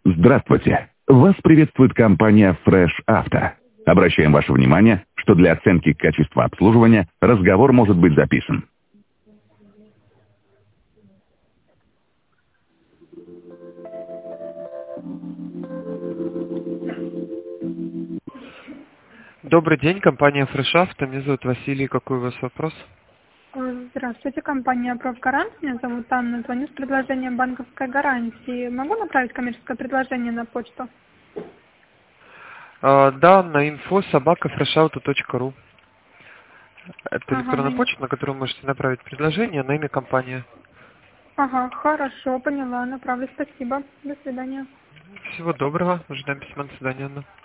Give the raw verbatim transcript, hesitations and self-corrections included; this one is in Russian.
Здравствуйте! Вас приветствует компания Fresh Auto. Обращаем ваше внимание, что для оценки качества обслуживания разговор может быть записан. Добрый день, компания Fresh Auto. Меня зовут Василий. Какой у вас вопрос? Здравствуйте, компания ProGarant. Меня зовут Анна. Звоню с предложением банковской гарантии. Могу направить коммерческое предложение на почту? А, да, на info собака freshauto точка ру. Это Ага, электронная на- почта, на которую можете направить предложение на имя компании. ага, хорошо, поняла. Направлю. Спасибо. До свидания. Всего доброго. Ожидаем письма. До свидания, Анна.